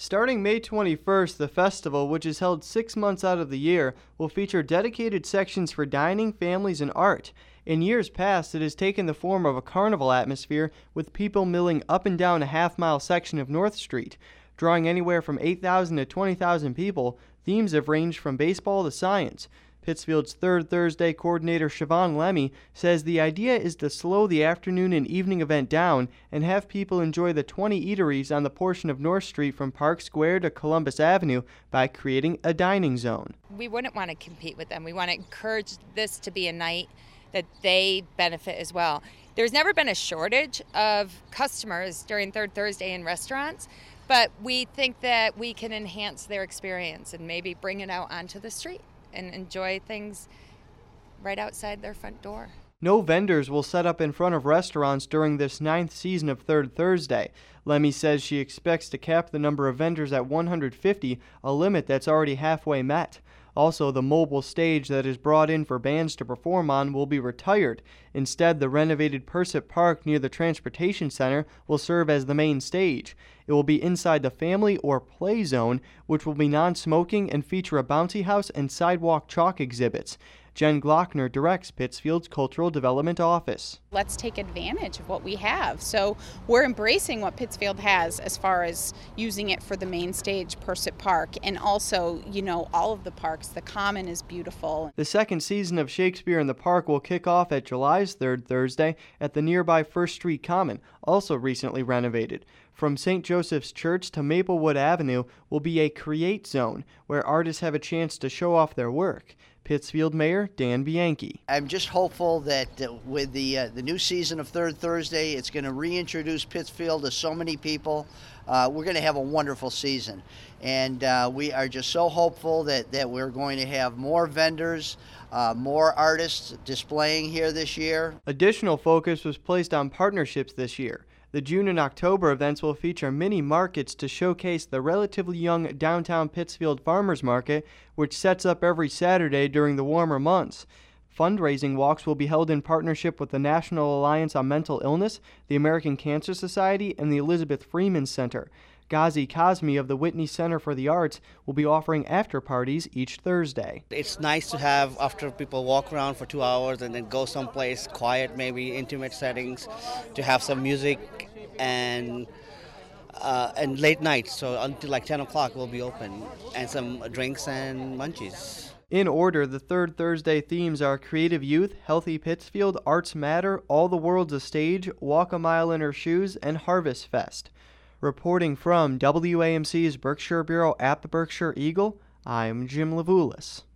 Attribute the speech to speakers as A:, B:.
A: Starting May 21st, the festival, which is held 6 months out of the year, will feature dedicated sections for dining, families, and art. In years past, it has taken the form of a carnival atmosphere with people milling up and down a half-mile section of North Street. Drawing anywhere from 8,000 to 20,000 people, themes have ranged from baseball to science. Pittsfield's Third Thursday coordinator Siobhan Lemmy says the idea is to slow the afternoon and evening event down and have people enjoy the 20 eateries on the portion of North Street from Park Square to Columbus Avenue by creating a dining zone.
B: We wouldn't want to compete with them. We want to encourage this to be a night that they benefit as well. There's never been a shortage of customers during Third Thursday in restaurants, but we think that we can enhance their experience and maybe bring it out onto the street and enjoy things right outside their front door.
A: No vendors will set up in front of restaurants during this 9th season of Third Thursday. Lemmy says she expects to cap the number of vendors at 150, a limit that's already halfway met. Also, the mobile stage that is brought in for bands to perform on will be retired. Instead, the renovated Persip Park near the Transportation Center will serve as the main stage. It will be inside the family or play zone, which will be non-smoking and feature a bouncy house and sidewalk chalk exhibits. Jen Glockner directs Pittsfield's Cultural Development Office.
C: Let's take advantage of what we have. So we're embracing what Pittsfield has as far as using it for the main stage, Persip Park, and also, all of the parks. The Common is beautiful.
A: The second season of Shakespeare in the Park will kick off at July's Third Thursday at the nearby First Street Common, also recently renovated. From St. Joseph's Church to Maplewood Avenue will be a Create Zone, where artists have a chance to show off their work. Pittsfield Mayor Dan Bianchi.
D: I'm just hopeful that with the new season of Third Thursday, it's going to reintroduce Pittsfield to so many people. We're going to have a wonderful season. And we are just so hopeful that we're going to have more vendors, more artists displaying here this year.
A: Additional focus was placed on partnerships this year. The June and October events will feature mini markets to showcase the relatively young downtown Pittsfield Farmers Market, which sets up every Saturday during the warmer months. Fundraising walks will be held in partnership with the National Alliance on Mental Illness, the American Cancer Society, and the Elizabeth Freeman Center. Ghazi Kazmi of the Whitney Center for the Arts will be offering after parties each Thursday.
E: It's nice to have, after people walk around for 2 hours and then go someplace quiet, maybe intimate settings, to have some music and late nights. So until like 10 o'clock we'll be open, and some drinks and munchies.
A: In order, the Third Thursday themes are Creative Youth, Healthy Pittsfield, Arts Matter, All the World's a Stage, Walk a Mile in Her Shoes, and Harvest Fest. Reporting from WAMC's Berkshire Bureau at the Berkshire Eagle, I'm Jim Levulis.